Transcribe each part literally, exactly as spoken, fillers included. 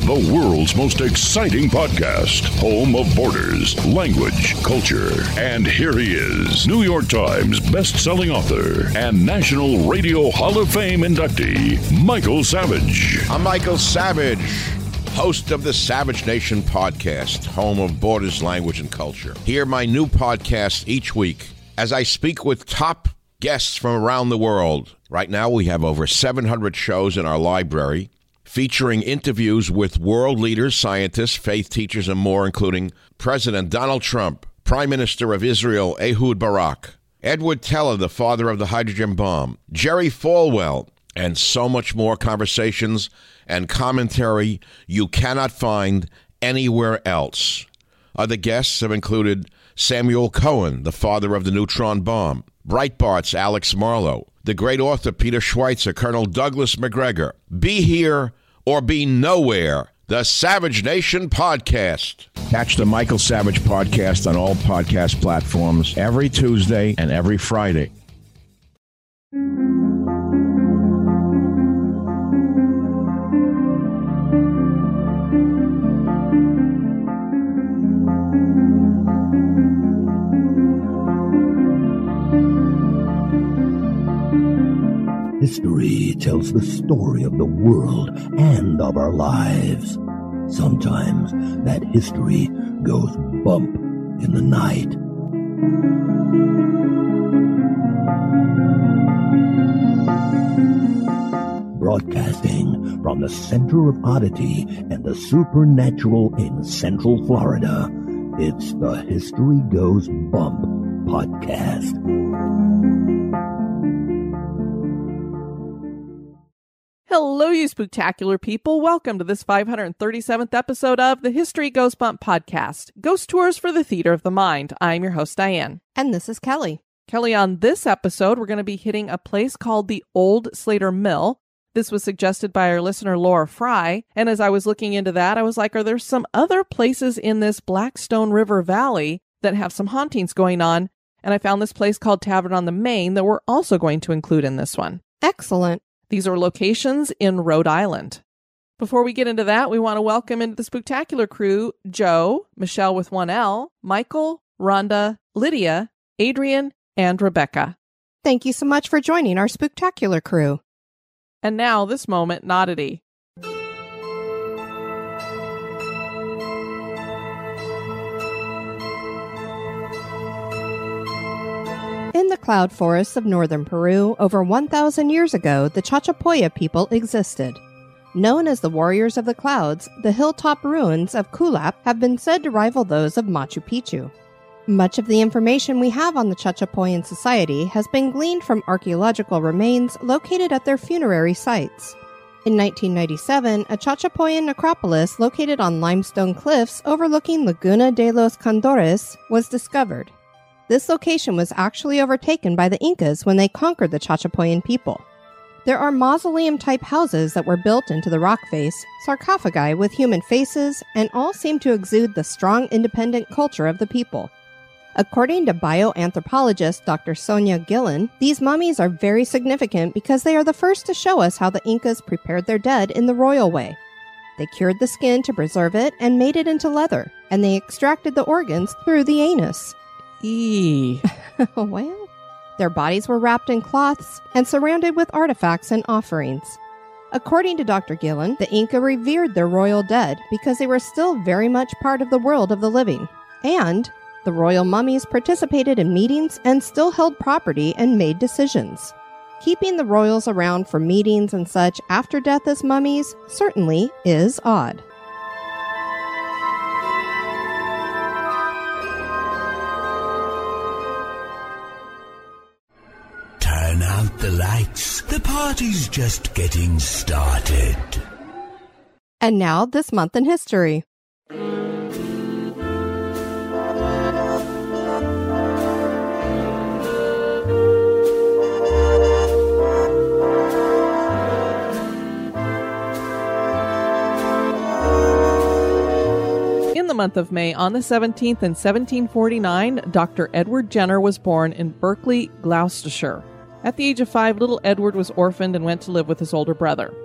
the world's most exciting podcast, home of borders, language, culture. And here he is, New York Times best-selling author and National Radio Hall of Fame inductee, Michael Savage. I'm Michael Savage, host of the Savage Nation podcast, home of borders, language, and culture. Hear my new podcast each week as I speak with top guests from around the world. Right now, we have over seven hundred shows in our library, featuring interviews with world leaders, scientists, faith teachers, and more, including President Donald Trump, Prime Minister of Israel, Ehud Barak, Edward Teller, the father of the hydrogen bomb, Jerry Falwell, and so much more conversations and commentary you cannot find anywhere else. Other guests have included Samuel Cohen, the father of the neutron bomb, Breitbart's Alex Marlow, the great author Peter Schweizer, Colonel Douglas McGregor. Be here or be nowhere. The Savage Nation Podcast. Catch the Michael Savage Podcast on all podcast platforms every Tuesday and every Friday. History tells the story of the world and of our lives. Sometimes that history goes bump in the night. Broadcasting from the center of oddity and the supernatural in Central Florida, it's the History Goes Bump podcast. Hello, you spooktacular people. Welcome to this five hundred thirty-seventh episode of the History Goes Bump podcast, Ghost Tours for the Theater of the Mind. I'm your host, Diane. And this is Kelly. Kelly, on this episode, we're going to be hitting a place called the Old Slater Mill. This was suggested by our listener, Laura Fry. And as I was looking into that, I was like, are there some other places in this Blackstone River Valley that have some hauntings going on? And I found this place called Tavern on the Main that we're also going to include in this one. Excellent. These are locations in Rhode Island. Before we get into that, we want to welcome into the Spooktacular crew, Joe, Michelle with one L, Michael, Rhonda, Lydia, Adrian, and Rebecca. Thank you so much for joining our Spooktacular crew. And now, this moment, in oddity. In the cloud forests of northern Peru, over one thousand years ago, the Chachapoya people existed. Known as the Warriors of the Clouds, the hilltop ruins of Kulap have been said to rival those of Machu Picchu. Much of the information we have on the Chachapoyan society has been gleaned from archaeological remains located at their funerary sites. In nineteen ninety-seven, a Chachapoyan necropolis located on limestone cliffs overlooking Laguna de los Condores was discovered. This location was actually overtaken by the Incas when they conquered the Chachapoyan people. There are mausoleum-type houses that were built into the rock face, sarcophagi with human faces, and all seem to exude the strong independent culture of the people. According to bioanthropologist Doctor Sonia Gillen, these mummies are very significant because they are the first to show us how the Incas prepared their dead in the royal way. They cured the skin to preserve it and made it into leather, and they extracted the organs through the anus. Eee. Well, their bodies were wrapped in cloths and surrounded with artifacts and offerings. According to Doctor Gillen, the Inca revered their royal dead because they were still very much part of the world of the living. And the royal mummies participated in meetings and still held property and made decisions. Keeping the royals around for meetings and such after death as mummies certainly is odd. Turn out the lights. The party's just getting started. And now, this month in history. In the month of May, on the seventeenth in seventeen forty-nine, Doctor Edward Jenner was born in Berkeley, Gloucestershire. At the age of five, little Edward was orphaned and went to live with his older brother.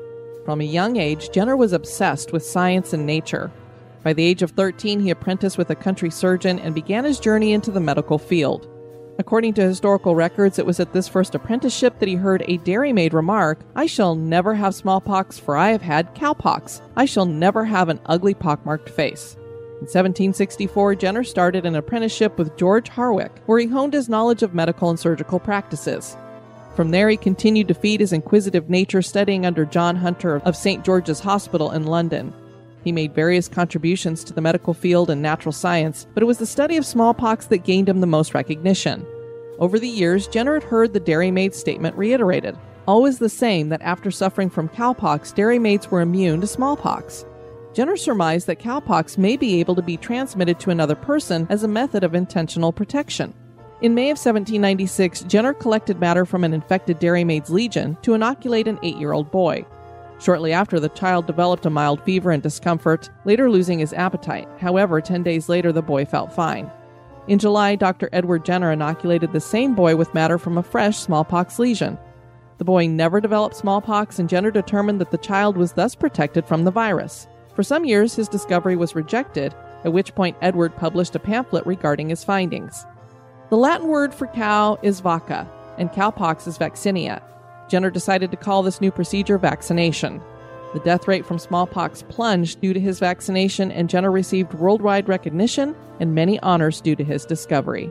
From a young age, Jenner was obsessed with science and nature. By the age of thirteen, he apprenticed with a country surgeon and began his journey into the medical field. According to historical records, it was at this first apprenticeship that he heard a dairymaid remark, "I shall never have smallpox, for I have had cowpox. I shall never have an ugly pockmarked face." In seventeen sixty-four, Jenner started an apprenticeship with George Harwick, where he honed his knowledge of medical and surgical practices. From there, he continued to feed his inquisitive nature studying under John Hunter of Saint George's Hospital in London. He made various contributions to the medical field and natural science, but it was the study of smallpox that gained him the most recognition. Over the years, Jenner had heard the dairymaid's statement reiterated, always the same, that after suffering from cowpox, dairymaids were immune to smallpox. Jenner surmised that cowpox may be able to be transmitted to another person as a method of intentional protection. In May of seventeen ninety-six, Jenner collected matter from an infected dairymaid's legion to inoculate an eight-year-old boy. Shortly after, the child developed a mild fever and discomfort, later losing his appetite. However, ten days later, the boy felt fine. In July, Doctor Edward Jenner inoculated the same boy with matter from a fresh smallpox lesion. The boy never developed smallpox, and Jenner determined that the child was thus protected from the virus. For some years, his discovery was rejected, at which point Edward published a pamphlet regarding his findings. The Latin word for cow is vacca, and cowpox is vaccinia. Jenner decided to call this new procedure vaccination. The death rate from smallpox plunged due to his vaccination, and Jenner received worldwide recognition and many honors due to his discovery.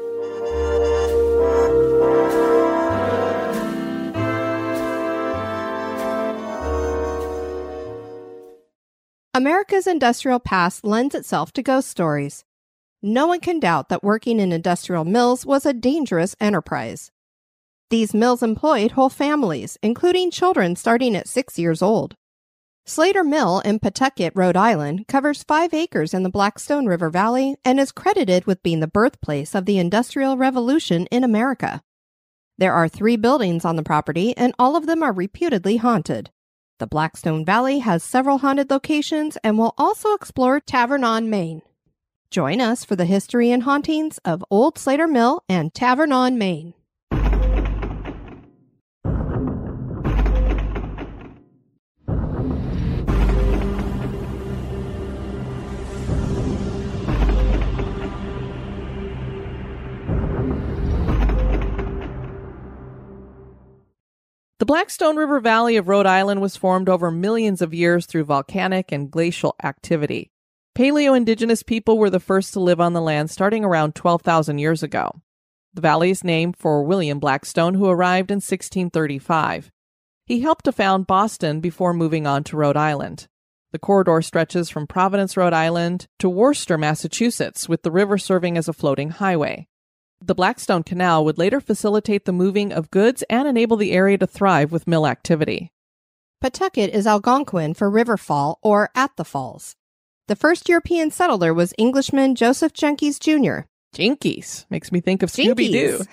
America's industrial past lends itself to ghost stories. No one can doubt that working in industrial mills was a dangerous enterprise. These mills employed whole families, including children starting at six years old. Slater Mill in Pawtucket, Rhode Island, covers five acres in the Blackstone River Valley and is credited with being the birthplace of the Industrial Revolution in America. There are three buildings on the property, and all of them are reputedly haunted. The Blackstone Valley has several haunted locations, and will also explore Tavern on Main. Join us for the history and hauntings of Old Slater Mill and Tavern on Main. The Blackstone River Valley of Rhode Island was formed over millions of years through volcanic and glacial activity. Paleo-indigenous people were the first to live on the land starting around twelve thousand years ago. The valley is named for William Blackstone, who arrived in sixteen thirty-five. He helped to found Boston before moving on to Rhode Island. The corridor stretches from Providence, Rhode Island, to Worcester, Massachusetts, with the river serving as a floating highway. The Blackstone Canal would later facilitate the moving of goods and enable the area to thrive with mill activity. Pawtucket is Algonquin for river fall or at the falls. The first European settler was Englishman Joseph Jenkins Junior Jinkies. Makes me think of Scooby-Doo.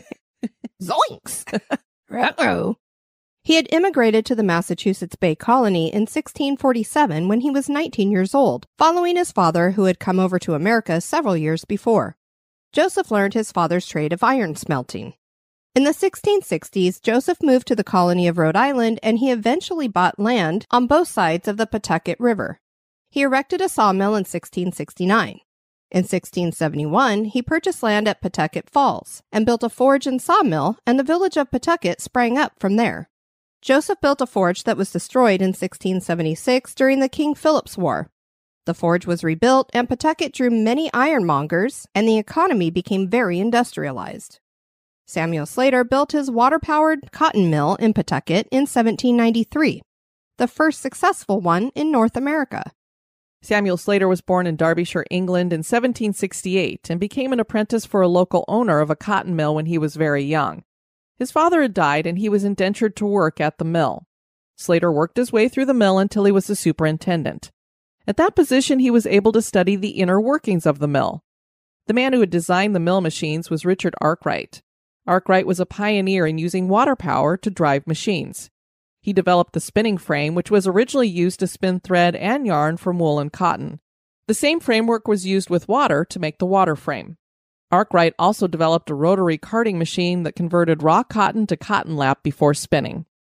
Zoinks! Uh-oh. He had immigrated to the Massachusetts Bay Colony in sixteen forty-seven when he was nineteen years old, following his father who had come over to America several years before. Joseph learned his father's trade of iron smelting. In the sixteen sixties, Joseph moved to the colony of Rhode Island, and he eventually bought land on both sides of the Pawtucket River. He erected a sawmill in sixteen sixty-nine. In sixteen seventy-one, he purchased land at Pawtucket Falls and built a forge and sawmill, and the village of Pawtucket sprang up from there. Joseph built a forge that was destroyed in sixteen seventy-six during the King Philip's War. The forge was rebuilt, and Pawtucket drew many ironmongers, and the economy became very industrialized. Samuel Slater built his water-powered cotton mill in Pawtucket in seventeen ninety-three, the first successful one in North America. Samuel Slater was born in Derbyshire, England in seventeen sixty-eight and became an apprentice for a local owner of a cotton mill when he was very young. His father had died, and he was indentured to work at the mill. Slater worked his way through the mill until he was a superintendent. At that position, he was able to study the inner workings of the mill. The man who had designed the mill machines was Richard Arkwright. Arkwright was a pioneer in using water power to drive machines. He developed the spinning frame, which was originally used to spin thread and yarn from wool and cotton. The same framework was used with water to make the water frame. Arkwright also developed a rotary carding machine that converted raw cotton to cotton lap before spinning.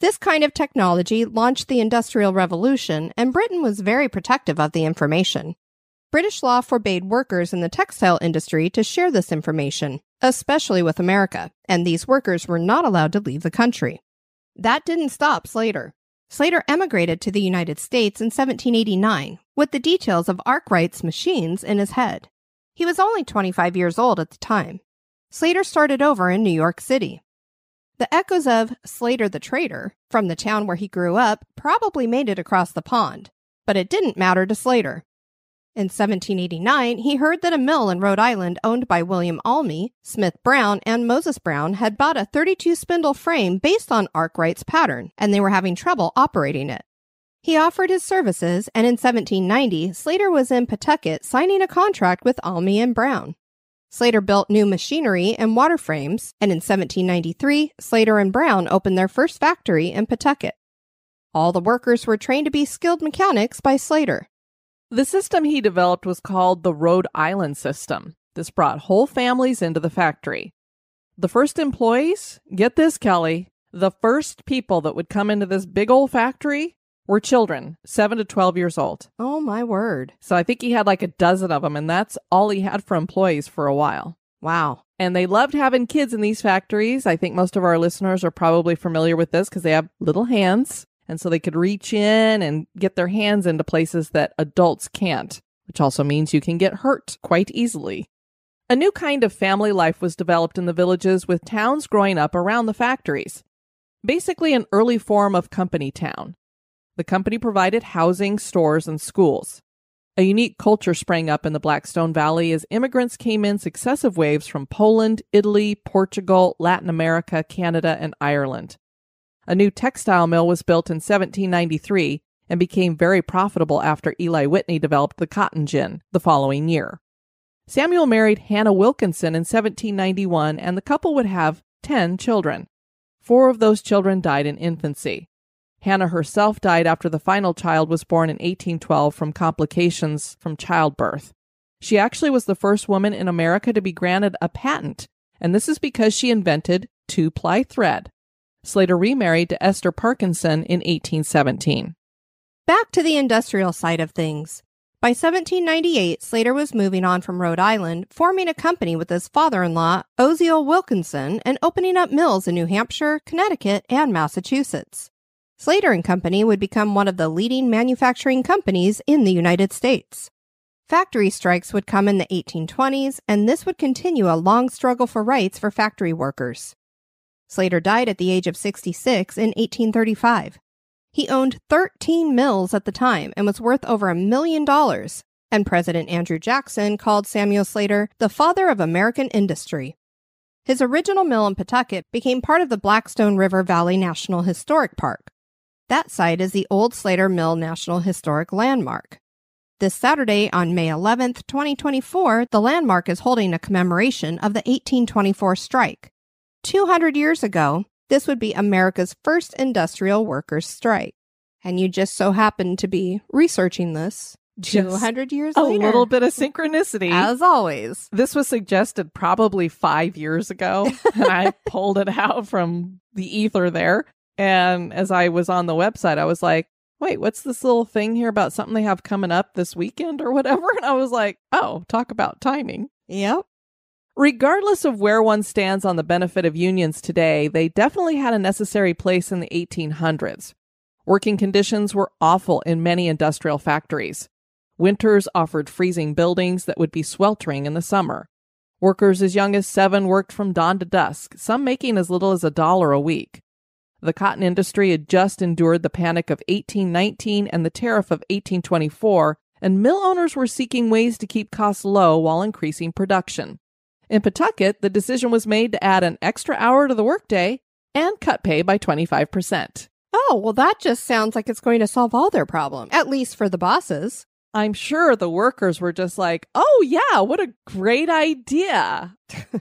This kind of technology launched the Industrial Revolution, and Britain was very protective of the information. British law forbade workers in the textile industry to share this information, especially with America, and these workers were not allowed to leave the country. That didn't stop Slater. Slater emigrated to the United States in seventeen eighty-nine, with the details of Arkwright's machines in his head. He was only twenty-five years old at the time. Slater started over in New York City. The echoes of Slater the Trader, from the town where he grew up, probably made it across the pond, but it didn't matter to Slater. In seventeen eighty-nine, he heard that a mill in Rhode Island owned by William Almy, Smith Brown, and Moses Brown had bought a thirty-two spindle frame based on Arkwright's pattern, and they were having trouble operating it. He offered his services, and in seventeen ninety, Slater was in Pawtucket signing a contract with Almy and Brown. Slater built new machinery and water frames, and in seventeen ninety-three, Slater and Brown opened their first factory in Pawtucket. All the workers were trained to be skilled mechanics by Slater. The system he developed was called the Rhode Island system. This brought whole families into the factory. The first employees, get this, Kelly, the first people that would come into this big old factory were children, seven to twelve years old. Oh, my word. So I think he had like a dozen of them, and that's all he had for employees for a while. Wow. And they loved having kids in these factories. I think most of our listeners are probably familiar with this because they have little hands. And so they could reach in and get their hands into places that adults can't, which also means you can get hurt quite easily. A new kind of family life was developed in the villages, with towns growing up around the factories. Basically an early form of company town. The company provided housing, stores, and schools. A unique culture sprang up in the Blackstone Valley as immigrants came in successive waves from Poland, Italy, Portugal, Latin America, Canada, and Ireland. A new textile mill was built in seventeen ninety-three and became very profitable after Eli Whitney developed the cotton gin the following year. Samuel married Hannah Wilkinson in seventeen ninety-one, and the couple would have ten children. Four of those children died in infancy. Hannah herself died after the final child was born in eighteen twelve from complications from childbirth. She actually was the first woman in America to be granted a patent, and this is because she invented two-ply thread. Slater remarried to Esther Parkinson in eighteen seventeen. Back to the industrial side of things. By seventeen ninety-eight, Slater was moving on from Rhode Island, forming a company with his father-in-law, Osiel Wilkinson, and opening up mills in New Hampshire, Connecticut, and Massachusetts. Slater and Company would become one of the leading manufacturing companies in the United States. Factory strikes would come in the eighteen twenties, and this would continue a long struggle for rights for factory workers. Slater died at the age of sixty-six in eighteen thirty-five. He owned thirteen mills at the time and was worth over a million dollars, and President Andrew Jackson called Samuel Slater the father of American industry. His original mill in Pawtucket became part of the Blackstone River Valley National Historic Park. That site is the Old Slater Mill National Historic Landmark. This Saturday, on May eleventh, twenty twenty-four, the landmark is holding a commemoration of the eighteen twenty-four strike. two hundred years ago, this would be America's first industrial workers' strike. And you just so happen to be researching this two hundred years a later. A little bit of synchronicity. As always. This was suggested probably five years ago, and I pulled it out from the ether there. And as I was on the website, I was like, wait, what's this little thing here about something they have coming up this weekend or whatever? And I was like, oh, talk about timing. Yep. Regardless of where one stands on the benefit of unions today, they definitely had a necessary place in the eighteen hundreds. Working conditions were awful in many industrial factories. Winters offered freezing buildings that would be sweltering in the summer. Workers as young as seven worked from dawn to dusk, some making as little as a dollar a week. The cotton industry had just endured the panic of eighteen nineteen and the tariff of eighteen twenty-four, and mill owners were seeking ways to keep costs low while increasing production. In Pawtucket, the decision was made to add an extra hour to the workday and cut pay by twenty-five percent. Oh, well, that just sounds like it's going to solve all their problems, at least for the bosses. I'm sure the workers were just like, oh, yeah, what a great idea.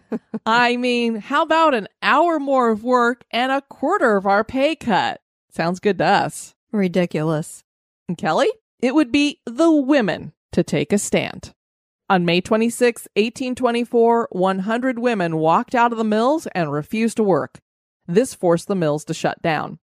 I mean, how about an hour more of work and a quarter of our pay cut? Sounds good to us. Ridiculous. And Kelly, it would be the women to take a stand. On May twenty-sixth, eighteen twenty-four, one hundred women walked out of the mills and refused to work. This forced the mills to shut down.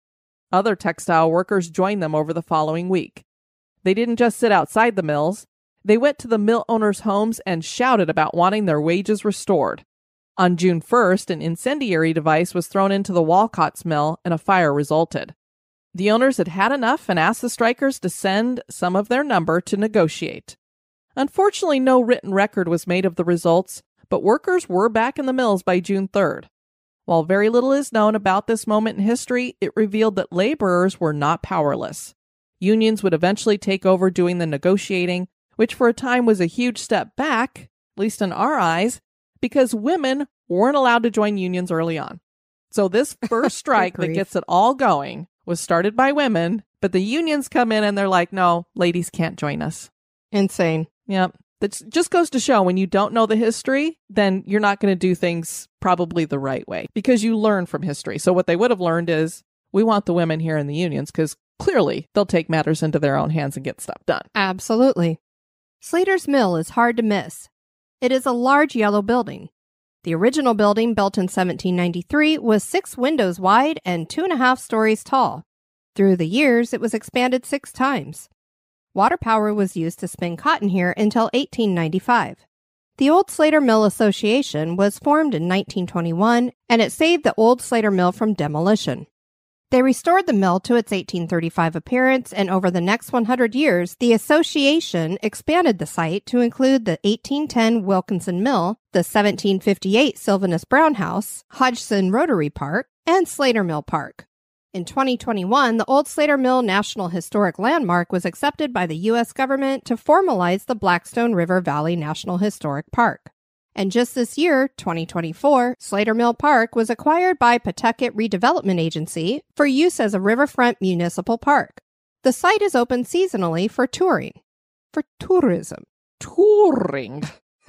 Other textile workers joined them over the following week. They didn't just sit outside the mills. They went to the mill owners' homes and shouted about wanting their wages restored. On June first, an incendiary device was thrown into the Walcott's mill and a fire resulted. The owners had had enough and asked the strikers to send some of their number to negotiate. Unfortunately, no written record was made of the results, but workers were back in the mills by June third. While very little is known about this moment in history, it revealed that laborers were not powerless. Unions would eventually take over doing the negotiating, which for a time was a huge step back, at least in our eyes, because women weren't allowed to join unions early on. So this first strike that gets it all going was started by women, but the unions come in and they're like, no, ladies can't join us. Insane. Yep. That just goes to show when you don't know the history, then you're not going to do things probably the right way because you learn from history. So what they would have learned is we want the women here in the unions because clearly they'll take matters into their own hands and get stuff done. Absolutely. Slater's Mill is hard to miss. It is a large yellow building. The original building, built in seventeen ninety-three, was six windows wide and two and a half stories tall. Through the years, it was expanded six times. Water power was used to spin cotton here until eighteen ninety-five. The Old Slater Mill Association was formed in nineteen twenty-one, and it saved the Old Slater Mill from demolition. They restored the mill to its eighteen thirty-five appearance, and over the next one hundred years, the association expanded the site to include the eighteen ten Wilkinson Mill, the seventeen fifty-eight Sylvanus Brown House, Hodgson Rotary Park, and Slater Mill Park. In twenty twenty-one, the Old Slater Mill National Historic Landmark was accepted by the U S government to formalize the Blackstone River Valley National Historic Park. And just this year, twenty twenty-four, Slater Mill Park was acquired by Pawtucket Redevelopment Agency for use as a riverfront municipal park. The site is open seasonally for touring. For tourism. Touring.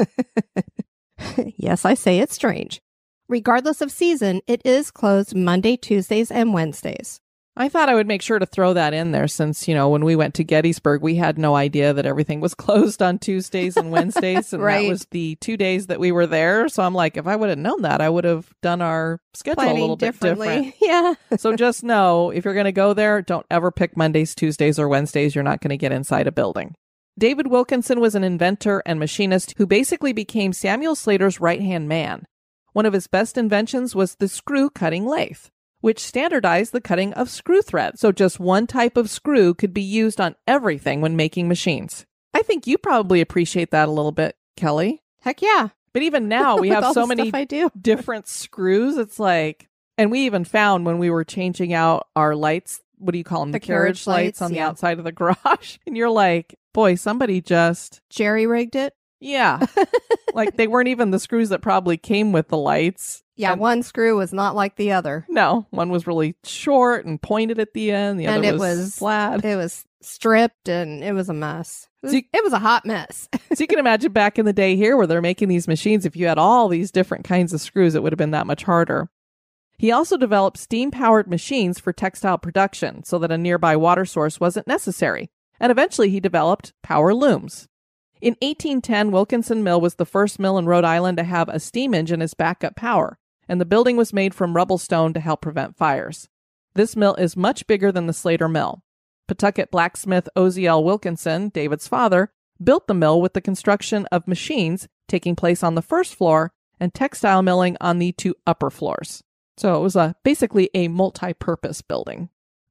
Yes, I say it's strange. Regardless of season, it is closed Monday, Tuesdays, and Wednesdays. I thought I would make sure to throw that in there since, you know, when we went to Gettysburg, we had no idea that everything was closed on Tuesdays and Wednesdays. And right. That was the two days that we were there. So I'm like, if I would have known that, I would have done our schedule Planning a little bit different. Yeah. So just know, if you're going to go there, don't ever pick Mondays, Tuesdays, or Wednesdays. You're not going to get inside a building. David Wilkinson was an inventor and machinist who basically became Samuel Slater's right-hand man. One of his best inventions was the screw-cutting lathe, which standardized the cutting of screw thread. So just one type of screw could be used on everything when making machines. I think you probably appreciate that a little bit, Kelly. Heck yeah. But even now, we have so many I do. different screws. It's like, and we even found when we were changing out our lights, what do you call them? The The, carriage, carriage lights, lights, on yeah. the outside of the garage. And you're like, boy, somebody just... Jerry-rigged it? Yeah. Like they weren't even the screws that probably came with the lights. Yeah, And- one screw was not like the other. No, one was really short and pointed at the end. The And other it was, was- flat. It was stripped and it was a mess. It was, So you- it was a hot mess. So you can imagine back in the day here where they're making these machines, if you had all these different kinds of screws, it would have been that much harder. He also developed steam-powered machines for textile production so that a nearby water source wasn't necessary. And eventually he developed power looms. In eighteen ten, Wilkinson Mill was the first mill in Rhode Island to have a steam engine as backup power, and the building was made from rubble stone to help prevent fires. This mill is much bigger than the Slater Mill. Pawtucket blacksmith Oziel Wilkinson, David's father, built the mill with the construction of machines taking place on the first floor and textile milling on the two upper floors. So it was a, basically a multi-purpose building.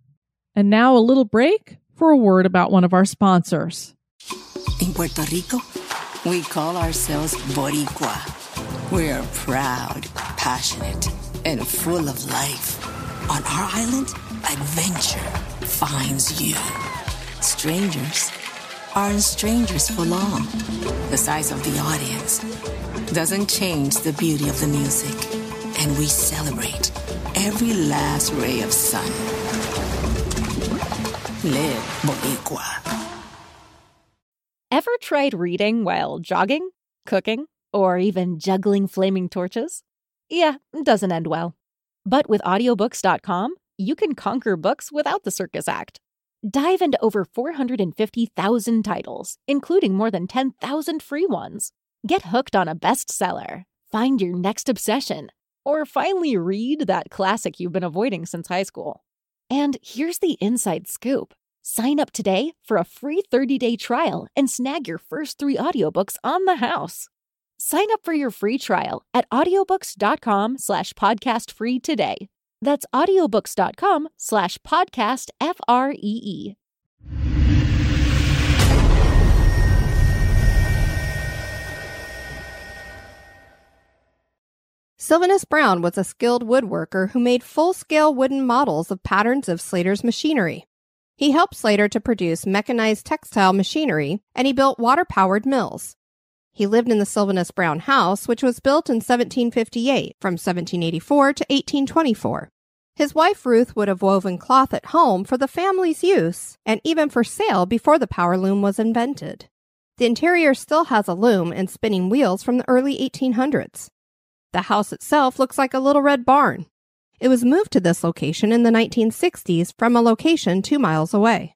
And now a little break for a word about one of our sponsors. In Puerto Rico, we call ourselves Boricua. We're proud, passionate, and full of life. On our island, adventure finds you. Strangers aren't strangers for long. The size of the audience doesn't change the beauty of the music, and we celebrate every last ray of sun. Live Boricua. Ever tried reading while jogging, cooking, or even juggling flaming torches? Yeah, doesn't end well. But with audiobooks dot com, you can conquer books without the circus act. Dive into over four hundred fifty thousand titles, including more than ten thousand free ones. Get hooked on a bestseller, find your next obsession, or finally read that classic you've been avoiding since high school. And here's the inside scoop. Sign up today for a free thirty-day trial and snag your first three audiobooks on the house. Sign up for your free trial at audiobooks.com slash podcast free today. That's audiobooks.com slash podcast F R E E. Sylvanus Brown was a skilled woodworker who made full-scale wooden models of patterns of Slater's machinery. He helped Slater to produce mechanized textile machinery, and he built water-powered mills. He lived in the Sylvanus Brown house, which was built in seventeen fifty-eight, from seventeen eighty-four to eighteen twenty-four. His wife Ruth would have woven cloth at home for the family's use, and even for sale before the power loom was invented. The interior still has a loom and spinning wheels from the early eighteen hundreds. The house itself looks like a little red barn. It was moved to this location in the nineteen sixties from a location two miles away.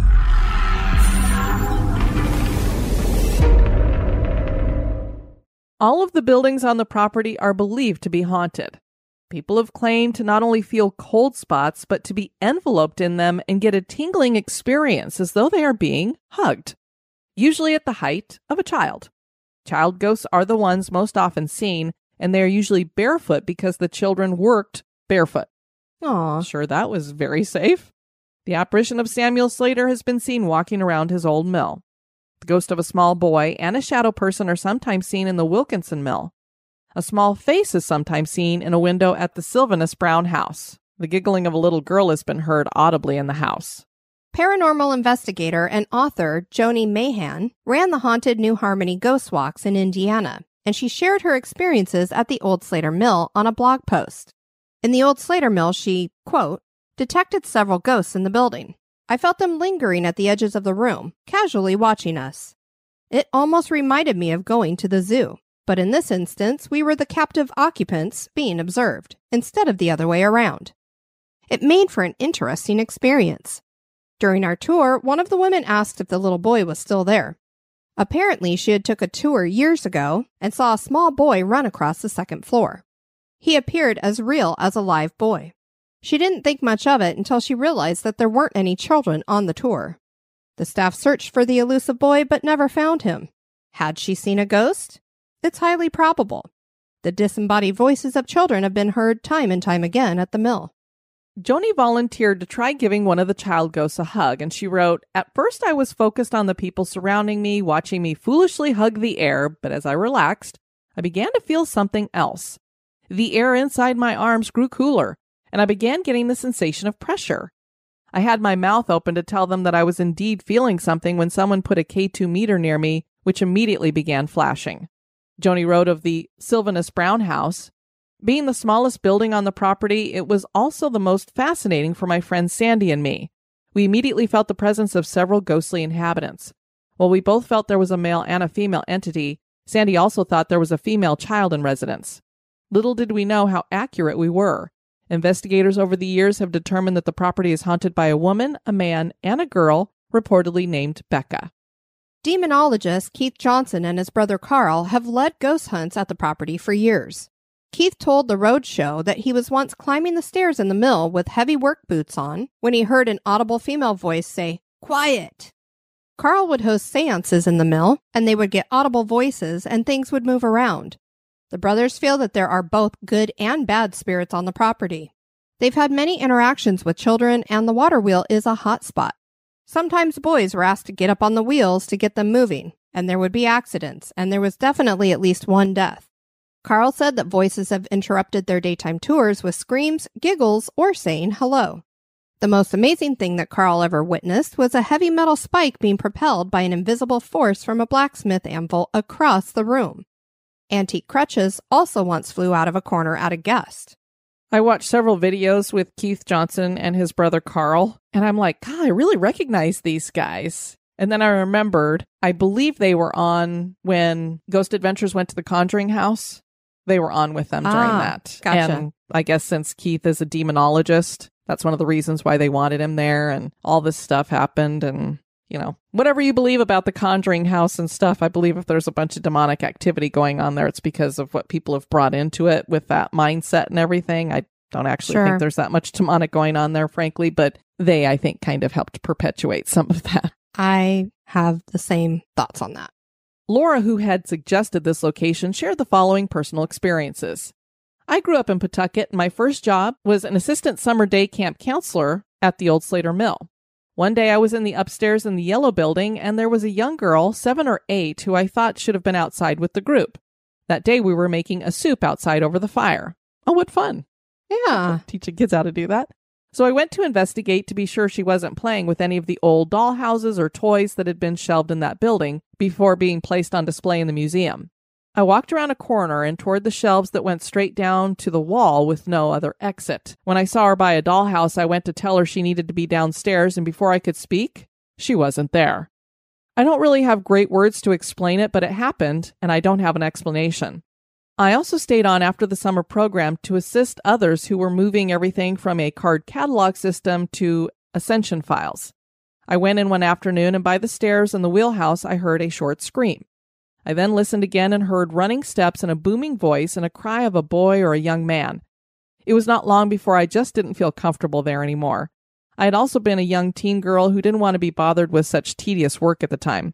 All of the buildings on the property are believed to be haunted. People have claimed to not only feel cold spots, but to be enveloped in them and get a tingling experience as though they are being hugged, usually at the height of a child. Child ghosts are the ones most often seen, and they are usually barefoot because the children worked barefoot. Aw. Sure, that was very safe. The apparition of Samuel Slater has been seen walking around his old mill. The ghost of a small boy and a shadow person are sometimes seen in the Wilkinson mill. A small face is sometimes seen in a window at the Sylvanus Brown house. The giggling of a little girl has been heard audibly in the house. Paranormal investigator and author Joni Mahan ran the haunted New Harmony Ghost Walks in Indiana, and she shared her experiences at the Old Slater Mill on a blog post. In the Old Slater Mill, she, quote, detected several ghosts in the building. I felt them lingering at the edges of the room, casually watching us. It almost reminded me of going to the zoo, but in this instance, we were the captive occupants being observed, instead of the other way around. It made for an interesting experience. During our tour, one of the women asked if the little boy was still there. Apparently, she had took a tour years ago and saw a small boy run across the second floor. He appeared as real as a live boy. She didn't think much of it until she realized that there weren't any children on the tour. The staff searched for the elusive boy but never found him. Had she seen a ghost? It's highly probable. The disembodied voices of children have been heard time and time again at the mill. Joni volunteered to try giving one of the child ghosts a hug, and she wrote, "At first I was focused on the people surrounding me, watching me foolishly hug the air, but as I relaxed, I began to feel something else. The air inside my arms grew cooler, and I began getting the sensation of pressure. I had my mouth open to tell them that I was indeed feeling something when someone put a K two meter near me, which immediately began flashing." Joni wrote of the Sylvanus Brown house, "Being the smallest building on the property, it was also the most fascinating for my friend Sandy and me. We immediately felt the presence of several ghostly inhabitants. While we both felt there was a male and a female entity, Sandy also thought there was a female child in residence. Little did we know how accurate we were. Investigators over the years have determined that the property is haunted by a woman, a man, and a girl, reportedly named Becca." Demonologist Keith Johnson and his brother Carl have led ghost hunts at the property for years. Keith told the Roadshow that he was once climbing the stairs in the mill with heavy work boots on when he heard an audible female voice say, "Quiet." Carl would host seances in the mill, and they would get audible voices and things would move around. The brothers feel that there are both good and bad spirits on the property. They've had many interactions with children, and the water wheel is a hot spot. Sometimes boys were asked to get up on the wheels to get them moving, and there would be accidents, and there was definitely at least one death. Carl said that voices have interrupted their daytime tours with screams, giggles, or saying hello. The most amazing thing that Carl ever witnessed was a heavy metal spike being propelled by an invisible force from a blacksmith anvil across the room. Antique crutches also once flew out of a corner at a guest. I watched several videos with Keith Johnson and his brother Carl, and I'm like, God, I really recognize these guys. And then I remembered, I believe they were on when Ghost Adventures went to the Conjuring House. They were on with them during ah, that. Gotcha. And I guess since Keith is a demonologist, that's one of the reasons why they wanted him there, and all this stuff happened. And, you know, whatever you believe about the Conjuring House and stuff, I believe if there's a bunch of demonic activity going on there, it's because of what people have brought into it with that mindset and everything. I Don't actually Sure. think there's that much demonic going on there, frankly, but they, I think, kind of helped perpetuate some of that. I have the same thoughts on that. Laura, who had suggested this location, shared the following personal experiences. I grew up in Pawtucket, and my first job was an assistant summer day camp counselor at the old Slater Mill. One day I was in the upstairs in the yellow building, and there was a young girl, seven or eight, who I thought should have been outside with the group. That day we were making a soup outside over the fire. Oh, what fun. Yeah. Teaching kids how to do that. So I went to investigate to be sure she wasn't playing with any of the old doll houses or toys that had been shelved in that building before being placed on display in the museum. I walked around a corner and toward the shelves that went straight down to the wall with no other exit. When I saw her by a dollhouse, I went to tell her she needed to be downstairs, and before I could speak, she wasn't there. I don't really have great words to explain it, but it happened, and I don't have an explanation. I also stayed on after the summer program to assist others who were moving everything from a card catalog system to Ascension files. I went in one afternoon, and by the stairs in the wheelhouse, I heard a short scream. I then listened again and heard running steps and a booming voice and a cry of a boy or a young man. It was not long before I just didn't feel comfortable there anymore. I had also been a young teen girl who didn't want to be bothered with such tedious work at the time.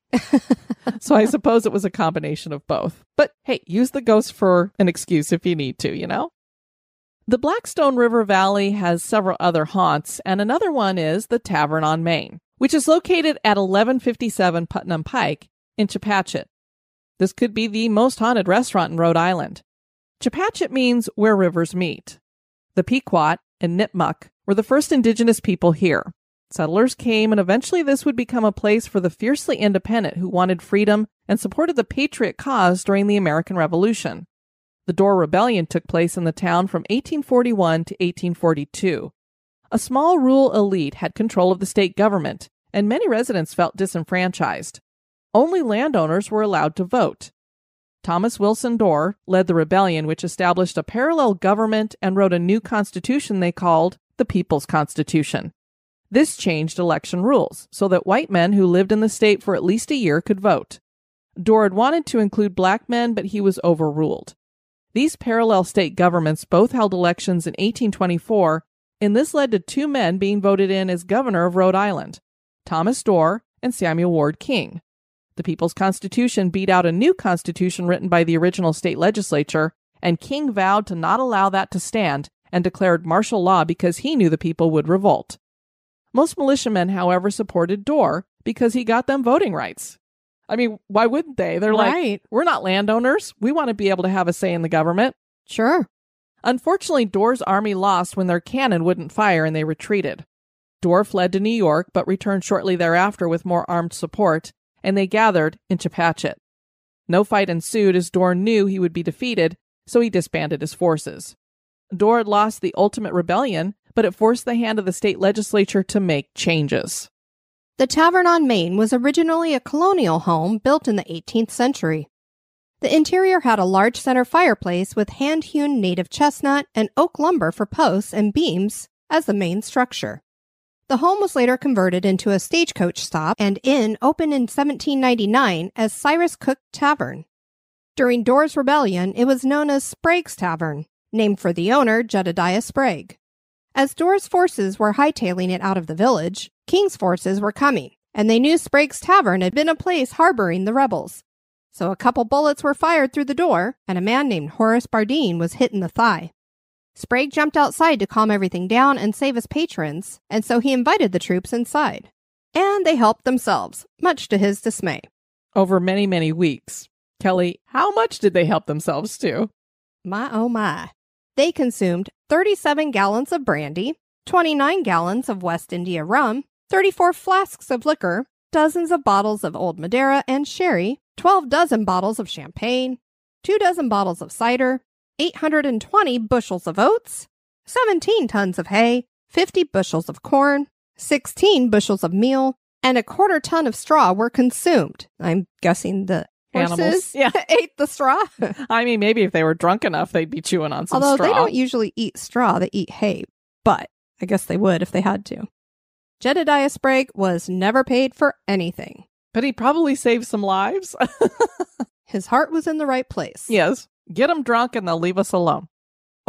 So I suppose it was a combination of both. But hey, use the ghost for an excuse if you need to, you know? The Blackstone River Valley has several other haunts, and another one is the Tavern on Main, which is located at eleven fifty-seven Putnam Pike in Chepachet. This could be the most haunted restaurant in Rhode Island. Chepachet means where rivers meet. The Pequot and Nipmuc were the first indigenous people here. Settlers came, and eventually this would become a place for the fiercely independent who wanted freedom and supported the patriot cause during the American Revolution. The Dorr Rebellion took place in the town from eighteen forty-one to eighteen forty-two. A small rural elite had control of the state government, and many residents felt disenfranchised. Only landowners were allowed to vote. Thomas Wilson Dorr led the rebellion, which established a parallel government and wrote a new constitution they called the People's Constitution. This changed election rules so that white men who lived in the state for at least a year could vote. Dorr had wanted to include black men, but he was overruled. These parallel state governments both held elections in eighteen twenty-four, and this led to two men being voted in as governor of Rhode Island, Thomas Dorr and Samuel Ward King. The People's Constitution beat out a new constitution written by the original state legislature, and King vowed to not allow that to stand and declared martial law because he knew the people would revolt. Most militiamen, however, supported Dorr because he got them voting rights. I mean, why wouldn't they? They're Right. like, we're not landowners. We want to be able to have a say in the government. Sure. Unfortunately, Dorr's army lost when their cannon wouldn't fire and they retreated. Dorr fled to New York, but returned shortly thereafter with more armed support, and they gathered in Chepachet. No fight ensued as Dorr knew he would be defeated, so he disbanded his forces. Dorr had lost the ultimate rebellion, but it forced the hand of the state legislature to make changes. The Tavern on Main was originally a colonial home built in the eighteenth century. The interior had a large center fireplace with hand-hewn native chestnut and oak lumber for posts and beams as the main structure. The home was later converted into a stagecoach stop and inn opened in seventeen ninety-nine as Cyrus Cook Tavern. During Dorr's Rebellion, it was known as Sprague's Tavern, named for the owner, Jedediah Sprague. As Dorr's forces were hightailing it out of the village, King's forces were coming, and they knew Sprague's Tavern had been a place harboring the rebels. So a couple bullets were fired through the door, and a man named Horace Bardeen was hit in the thigh. Sprague jumped outside to calm everything down and save his patrons, and so he invited the troops inside. And they helped themselves, much to his dismay. Over many, many weeks. Kelly, how much did they help themselves to? My oh my. They consumed thirty-seven gallons of brandy, twenty-nine gallons of West India rum, thirty-four flasks of liquor, dozens of bottles of Old Madeira and sherry, twelve dozen bottles of champagne, two dozen bottles of cider, eight hundred twenty bushels of oats, seventeen tons of hay, fifty bushels of corn, sixteen bushels of meal, and a quarter ton of straw were consumed. I'm guessing the Animals. horses Yeah. ate the straw. I mean, maybe if they were drunk enough, they'd be chewing on some Although straw. they don't usually eat straw, they eat hay. But I guess they would if they had to. Jedediah Sprague was never paid for anything. But he probably saved some lives. His heart was in the right place. Yes. Get them drunk and they'll leave us alone.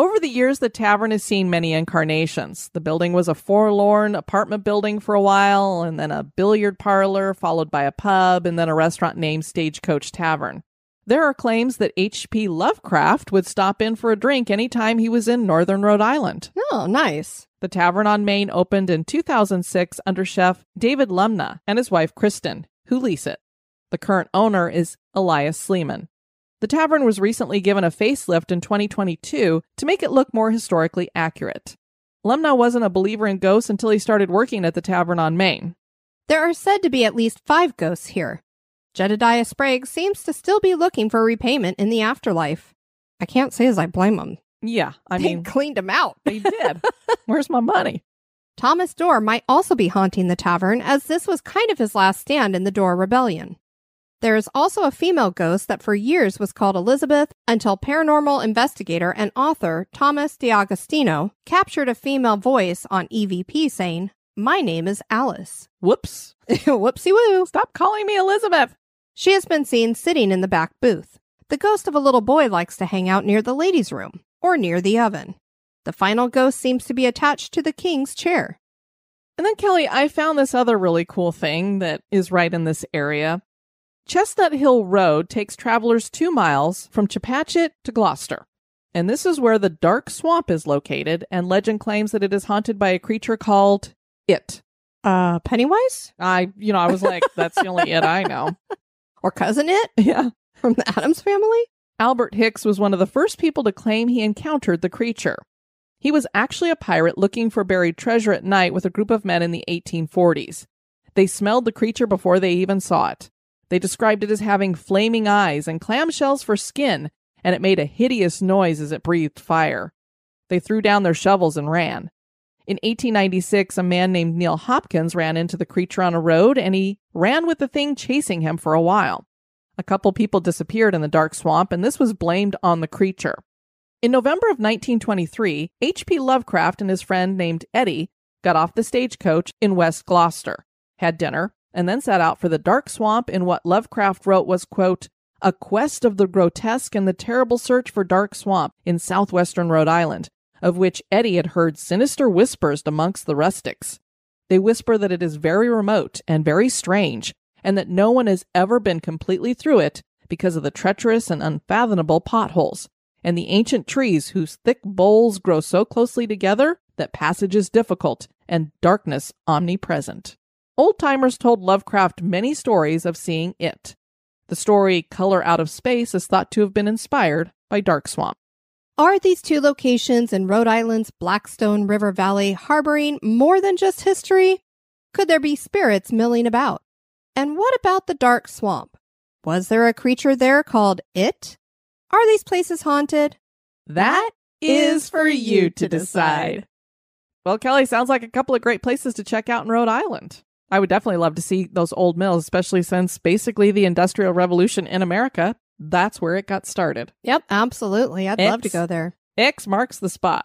Over the years, the tavern has seen many incarnations. The building was a forlorn apartment building for a while, and then a billiard parlor, followed by a pub, and then a restaurant named Stagecoach Tavern. There are claims that H P Lovecraft would stop in for a drink anytime he was in northern Rhode Island. Oh, nice. The Tavern on Main opened in two thousand six under chef David Lumna and his wife Kristen, who lease it. The current owner is Elias Sleeman. The tavern was recently given a facelift in twenty twenty-two to make it look more historically accurate. Lumna wasn't a believer in ghosts until he started working at the Tavern on Main. There are said to be at least five ghosts here. Jedediah Sprague seems to still be looking for repayment in the afterlife. I can't say as I blame him. Yeah, I they mean... cleaned him out. They did. Where's my money? Thomas Dorr might also be haunting the tavern, as this was kind of his last stand in the Dorr Rebellion. There is also a female ghost that for years was called Elizabeth until paranormal investigator and author Thomas DeAgostino captured a female voice on E V P saying, "My name is Alice." Whoops. Whoopsie-woo. Stop calling me Elizabeth. She has been seen sitting in the back booth. The ghost of a little boy likes to hang out near the ladies' room or near the oven. The final ghost seems to be attached to the king's chair. And then, Kelly, I found this other really cool thing that is right in this area. Chestnut Hill Road takes travelers two miles from Chepachet to Gloucester. And this is where the Dark Swamp is located, and legend claims that it is haunted by a creature called It. Uh, Pennywise? I, you know, I was like, that's the only It I know. Or Cousin It? Yeah. From the Addams Family? Albert Hicks was one of the first people to claim he encountered the creature. He was actually a pirate looking for buried treasure at night with a group of men in the eighteen forties. They smelled the creature before they even saw it. They described it as having flaming eyes and clamshells for skin, and it made a hideous noise as it breathed fire. They threw down their shovels and ran. In eighteen ninety-six, a man named Neil Hopkins ran into the creature on a road, and he ran with the thing chasing him for a while. A couple people disappeared in the dark swamp, and this was blamed on the creature. In November of nineteen twenty-three, H P Lovecraft and his friend named Eddie got off the stagecoach in West Gloucester, had dinner, and then set out for the dark swamp in what Lovecraft wrote was, quote, a quest of the grotesque and the terrible search for Dark Swamp in southwestern Rhode Island, of which Eddie had heard sinister whispers amongst the rustics. They whisper that it is very remote and very strange, and that no one has ever been completely through it because of the treacherous and unfathomable potholes, and the ancient trees whose thick boles grow so closely together that passage is difficult and darkness omnipresent. Old-timers told Lovecraft many stories of seeing it. The story Color Out of Space is thought to have been inspired by Dark Swamp. Are these two locations in Rhode Island's Blackstone River Valley harboring more than just history? Could there be spirits milling about? And what about the Dark Swamp? Was there a creature there called It? Are these places haunted? That is for you to decide. Well, Kelly, sounds like a couple of great places to check out in Rhode Island. I would definitely love to see those old mills, especially since basically the Industrial Revolution in America, that's where it got started. Yep, absolutely. I'd X, love to go there. X marks the spot.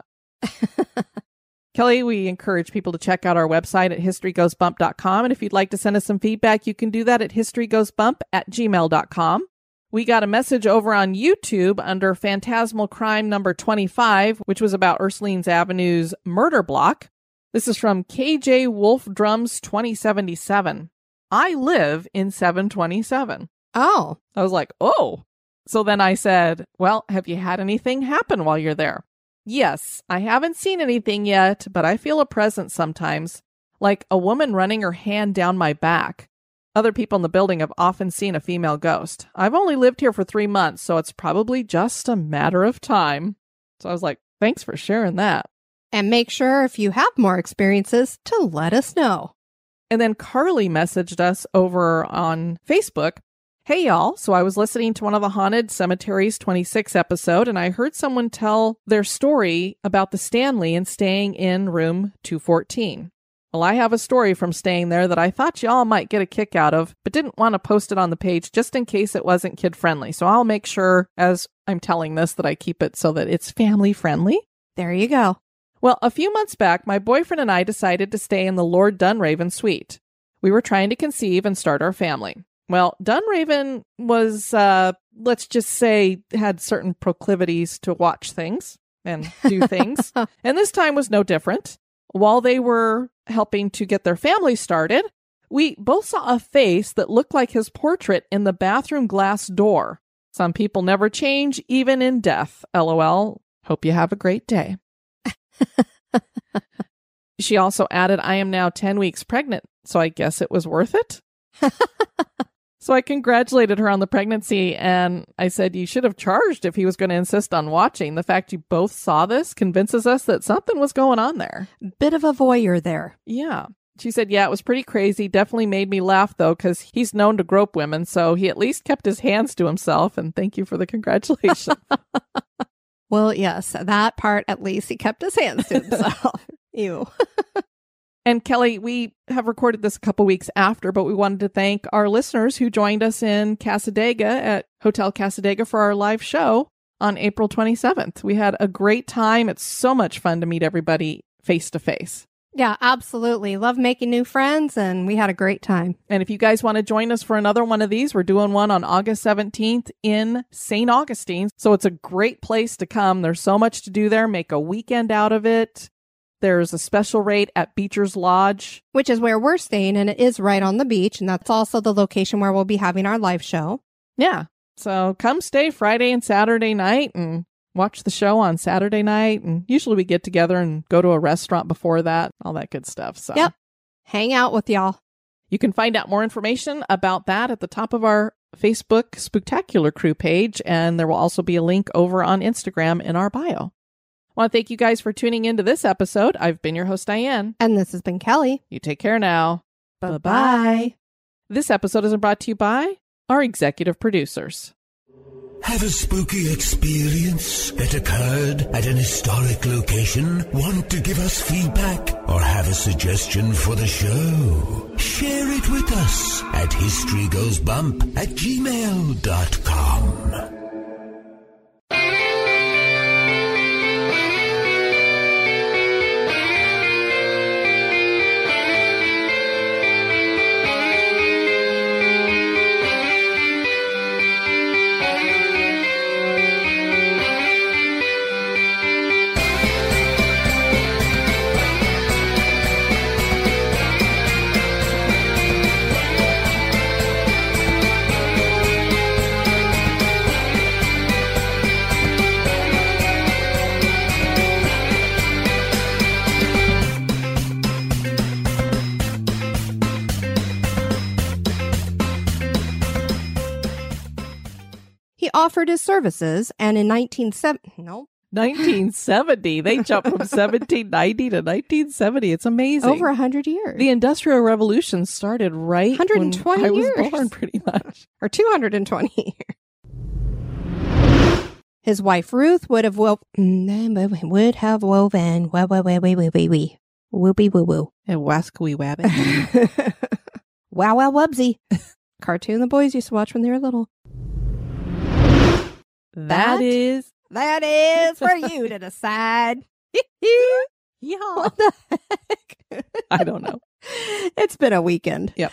Kelly, we encourage people to check out our website at history goes bump dot com. And if you'd like to send us some feedback, you can do that at history goes bump at gmail dot com. We got a message over on YouTube under Phantasmal Crime number twenty-five, which was about Ursulines Avenue's murder block. This is from K J Wolf Drums twenty seventy-seven. I live in seven twenty-seven. Oh. I was like, oh. So then I said, well, have you had anything happen while you're there? Yes, I haven't seen anything yet, but I feel a presence sometimes, like a woman running her hand down my back. Other people in the building have often seen a female ghost. I've only lived here for three months, so it's probably just a matter of time. So I was like, thanks for sharing that. And make sure if you have more experiences to let us know. And then Carly messaged us over on Facebook. Hey, y'all. So I was listening to one of the Haunted Cemeteries twenty-six episode, and I heard someone tell their story about the Stanley and staying in room two fourteen. Well, I have a story from staying there that I thought y'all might get a kick out of, but didn't want to post it on the page just in case it wasn't kid-friendly. So I'll make sure, as I'm telling this, that I keep it so that it's family-friendly. There you go. Well, a few months back, my boyfriend and I decided to stay in the Lord Dunraven suite. We were trying to conceive and start our family. Well, Dunraven was, uh, let's just say, had certain proclivities to watch things. and do things. And this time was no different. While they were helping to get their family started, we both saw a face that looked like his portrait in the bathroom glass door. Some people never change, even in death. LOL. Hope you have a great day. She also added, I am now ten weeks pregnant, so I guess it was worth it. So I congratulated her on the pregnancy, and I said, you should have charged if he was going to insist on watching. The fact you both saw this convinces us that something was going on there. Bit of a voyeur there. Yeah. She said, yeah, it was pretty crazy. Definitely made me laugh, though, because he's known to grope women, so he at least kept his hands to himself, and thank you for the congratulations. Well, yes, that part, at least he kept his hands to himself. Ew. And Kelly, we have recorded this a couple weeks after, but we wanted to thank our listeners who joined us in Cassadaga at Hotel Cassadaga for our live show on April twenty-seventh. We had a great time. It's so much fun to meet everybody face to face. Yeah, absolutely. Love making new friends, and we had a great time. And if you guys want to join us for another one of these, we're doing one on August seventeenth in Saint Augustine. So it's a great place to come. There's so much to do there. Make a weekend out of it. There's a special rate at Beecher's Lodge, which is where we're staying, and it is right on the beach, and that's also the location where we'll be having our live show. Yeah. So come stay Friday and Saturday night and watch the show on Saturday night. And usually we get together and go to a restaurant before that, all that good stuff. So yep. Hang out with y'all. You can find out more information about that at the top of our Facebook Spooktacular Crew page, and there will also be a link over on Instagram in our bio. I want to thank you guys for tuning into this episode. I've been your host, Diane. And this has been Kelly. You take care now. Bye-bye. Bye-bye. This episode is brought to you by our executive producers. Have a spooky experience that occurred at an historic location? Want to give us feedback or have a suggestion for the show? Share it with us at historygoesbump at gmail dot com. Offered his services, and in nineteen seventy, no, nineteen seventy, they jumped from seventeen ninety to nineteen seventy. It's amazing. Over a hundred years. The Industrial Revolution started right one hundred twenty when I years. was born, pretty much, or two hundred twenty years. His wife Ruth would have wo- would have woven wah wah wah wah wah wah wee whoopie woo woo and wascally wabbit. Wow wow wubsy. Cartoon the boys used to watch when they were little. That, that is that is for you to decide. Yeah. What the heck? I don't know. It's been a weekend. Yep.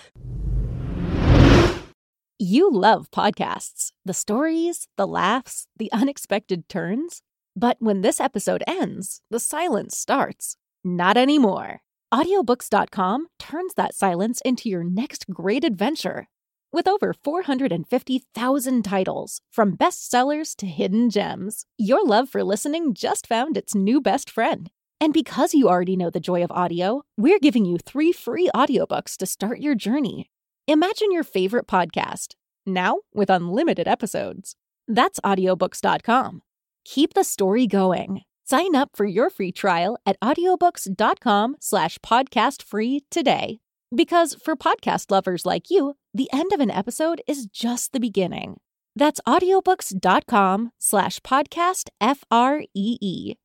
You love podcasts, the stories, the laughs, the unexpected turns. But when this episode ends, the silence starts. Not anymore. Audiobooks dot com turns that silence into your next great adventure. With over four hundred fifty thousand titles, from bestsellers to hidden gems, your love for listening just found its new best friend. And because you already know the joy of audio, we're giving you three free audiobooks to start your journey. Imagine your favorite podcast, now with unlimited episodes. That's audiobooks dot com. Keep the story going. Sign up for your free trial at audiobooks dot com slash podcast free today. Because for podcast lovers like you, the end of an episode is just the beginning. That's audiobooks dot com slash podcast F R E E.